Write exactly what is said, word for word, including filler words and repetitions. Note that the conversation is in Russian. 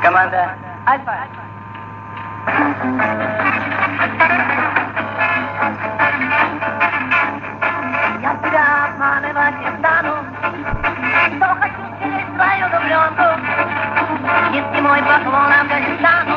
Команда Альфа. Я тебя обманывать не стану, что хочу через свою дубленку, низкий мой поклон Афганистану.